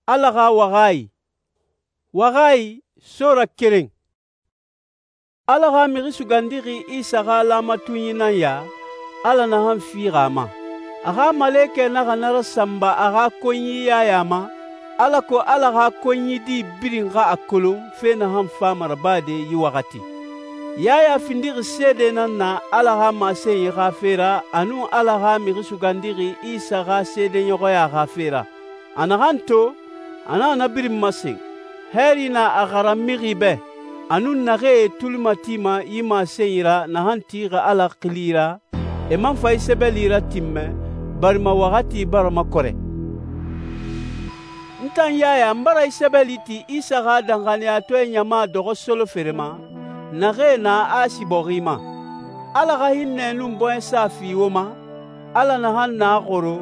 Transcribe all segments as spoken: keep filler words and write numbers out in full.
Alaga wagai. Wagai sora kering. Alaga miri sugandiri Isa ga lama tunyinan ya, ala na han firama. Aga maleke na ganara samba aga konyi ya yama, ala ko alaga konyi di birin ga akolo fe na han famar bade yi wakati. Yaya findiri sede nan na alaga mase yi ga fera, anu alaga miri sugandiri Isa ga sede nyogo ya ga fera. Anaganto, ana na birin masing. Heri na agara miri be, anu nage tulmatima yima seira na hantiga ala qilira, e man fay sebelira timme, barma wakati barma kore. Ntan yaya mbara sebeliti Isa ga dangane atwe nyama dogo solo ferema, nage na asiborima. Ala ga hinne numboen safi woma, ala na han na goro,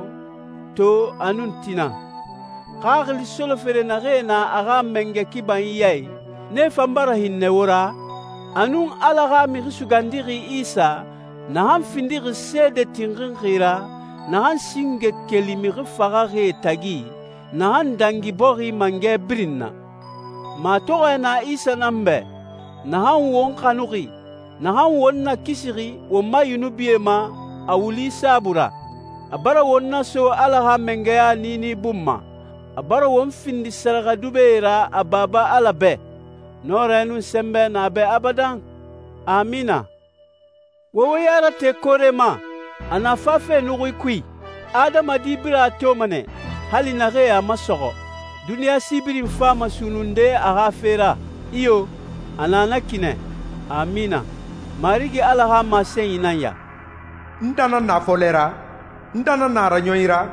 to anuntina. Kagli solo fere na rena aga menge kiban yai ne fambara hinne wora anun alaga mi sugandiri Isa na han findiri sede tingin khira na han singe kelimi faga re tagi na han dangi bori mange brinna ma to na Isa nambe na han won kanuri na han won na kisiri wo mayunu biema awuli sabura abara wonna so alaga menge ya nini bumma abara won findi saraga dubera ababa alabe norenu sembe na be abadan amina wo yara te korema ana fafe nugui kui adama dibira to mane hali na ge amasogo dunia sibiri fama sununde aga fera iyo anana kine amina marigi alaha masen inanya ndana na folera ndana na ranyoira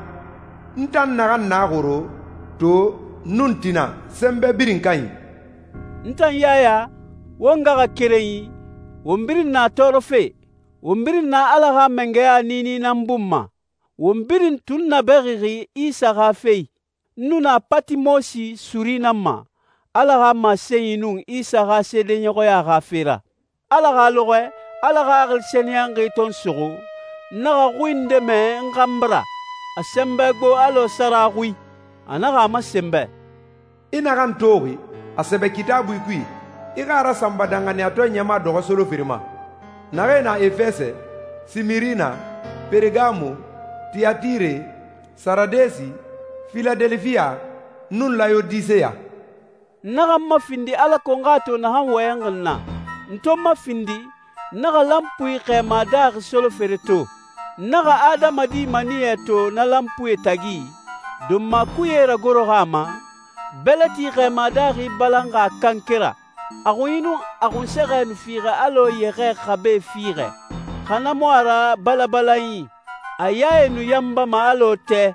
ndana na goro to nuntina sembe birin kai ntan yaya wonga ga kereyi wombirin na torofe wombirin na alaga mengeya nini nambumma wombirin tunna beriri Isa ga fei nuna patimosi surinamma alaga maseyinun Isa ga sede nyogo ya ga fera alaga loge alaga agil senyangi ton sugu naga guinde me ngambra asembe go alo saragui anaga masembe ina kan togi asebe kitabu ikui igara samba dangane ato nyama dogo solo firma nare na Efese, Simirina, Pergamo, Tiatire, Saradesi, Philadelphia, nun Laodicea. Naga mafindi ala kongato na han wayangalna nto mafindi naga lampui kema dar solo fereto naga adama di manieto na lampui tagi dumma kuyera gorohama belati kema dari balanga kankera aguinu agun segen fire alo yere khabe fire kana moara balabalayi ayaye nu yamba ma alo te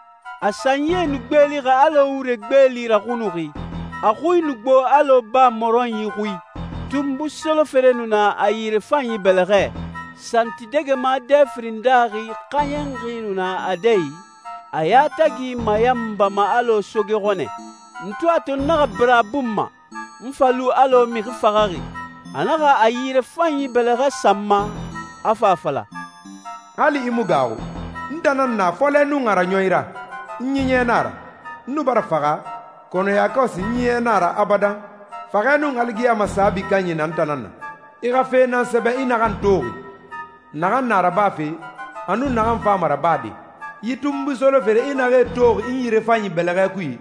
asanye nu gbeli ga alo ure gbeli ra kunuri akui nu gbo alo ba moron yi kui tumbu solo ferenu na ayire fanyi belere santi dege ma defrindari kanyengi na adei ayata gi mayamba ma alo sogerone ntu ato naga brabumma mfalu alo miri fagari anaga ayire fanyi belere samma afafala hali imugawo ndana na fole nu ngara nyoira nyinye nara nu bara faga kono yakosi nyinye nara abadan faga nu ngalgi amasabi kanyi nantanana iga fe nan sebe inagan togi nagan nara bafe anu nagan famara badi yitumbu solo fere inage togi inyire fanyi belere kui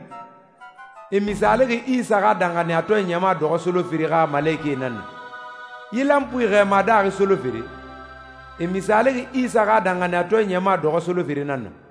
e misale ge Isa ga dangane ato nyama dogo solo fere ga maleke nan yilampu ge madari solo fere e misale ge Isa ga dangane ato nyama dogo solo fere nan